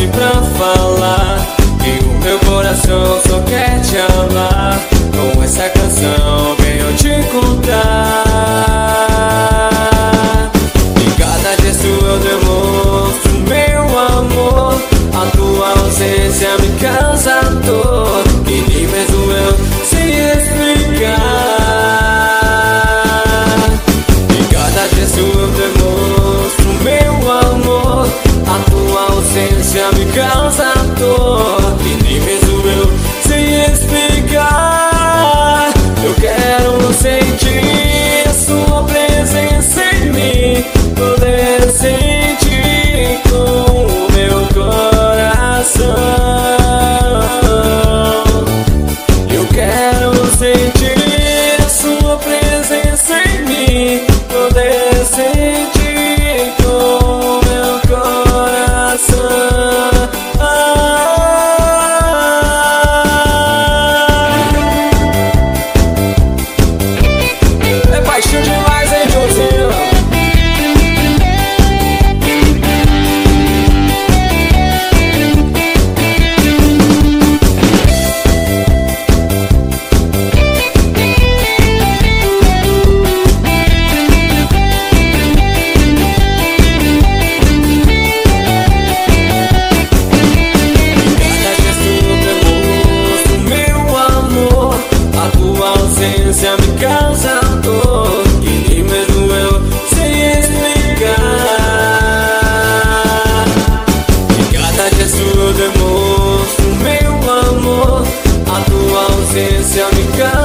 volte pra falar que o meu coração só quer te amar. Com essa canção venho te contar. E cada gesto eu demonstro meu amor. A tua ausência me causa dor que nem mesmo eu sei explicar. E cada gesto eu demonstro meu amor. A tua ausência me causa dor que nem mesmo eu sei explicar. Eu quero sentir a sua presença em mim, poder sentir com o meu coração. Eu quero sentir a sua presença em mim, poder sentir com o meu coração. É paixão demais, hein, Josinho? Me causa dor que nem mesmo eu sei explicar. E cada gesto eu demonstro meu amor. A tua ausência me causa